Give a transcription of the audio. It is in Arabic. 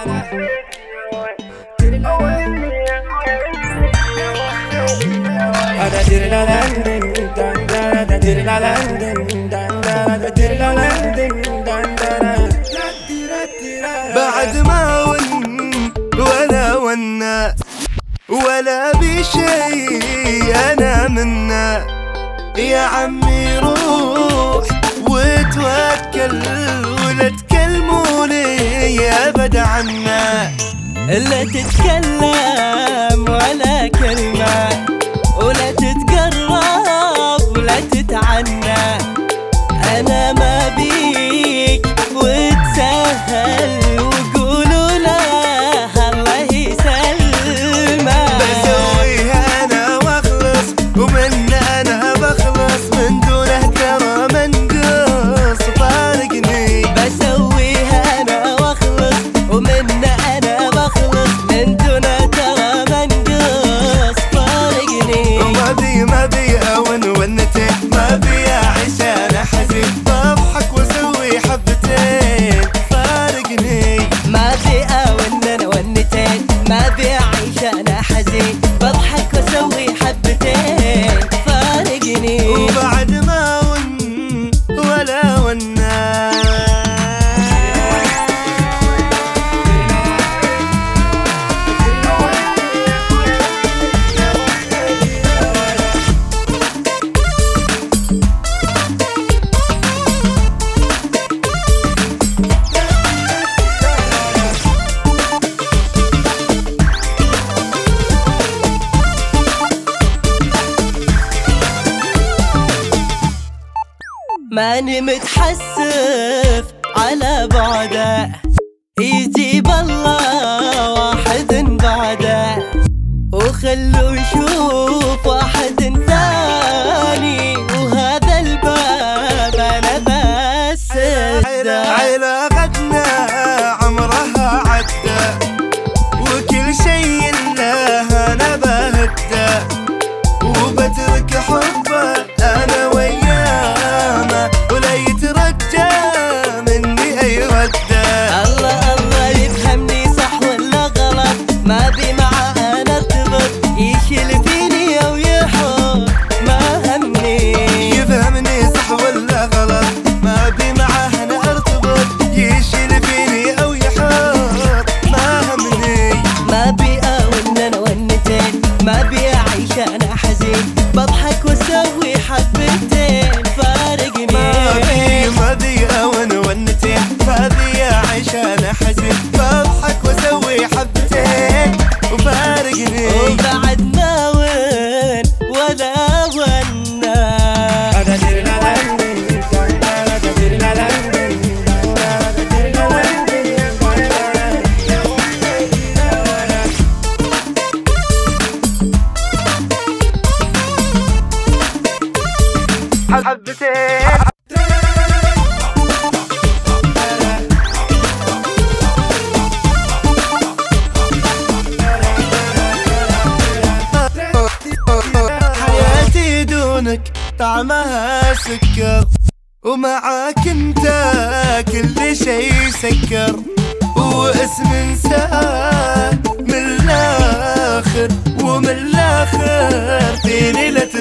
بعد ما ولا ونا ولا بشي أنا منا، يا عمي روح وتوكل ولا تكلموني أبد عنا. لا تتكلم ولا كلمة ولا تتقرب ولا تتعنى، أنا ما بيك وتسهل وقولوا له الله يسلمه. بسويها أنا واخلص ومن أنا بخلص، من دونه ترى منقص فارقني. بسويها أنا واخلص ومن أنا بخلص، من دونه ترى منقص فارقني. ما بي أون ونتين، ما بي أعيش أنا حزين، بضحك وأسوي حبتين فارقني. ما بي أون أنا ونتين، ما بي أعيش أنا حزين، بضحك وأسوي حبتين فارقني. وبعد ما ولا ونا ماني متحسف على بعده، يجيب الله واحد بعده، وخلوا يشوف واحد ثاني، وهذا الباب انا بسده. علاقتنا عمرها عدى وكل شيء له انا بهده، وبترك حبه انا وياه ولا يترجى مني اي رده. الله الله يفهمني صح ولا غلط، ما بي معاه انا ارتبط، يشيل فيني او يحط ما همني. يفهمني صح ولا غلط، ما بي معاه انا ارتبط، يشيل فيني او يحط ما همني. ما بي اون انا ونتين، ما بي اعيش انا حزين، بضحك واسوي حبتين فارقني. ما بي اون ونتين، ما بي اعيش انا حزين، بضحك واسوي حبتين وفارقني. وبعد ما وين ولا ونا حبتين. حياتي دونك طعمها سكر، ومعاك انت كل شي سكر، واسم انساه من الاخر، ومن الاخر فيني لا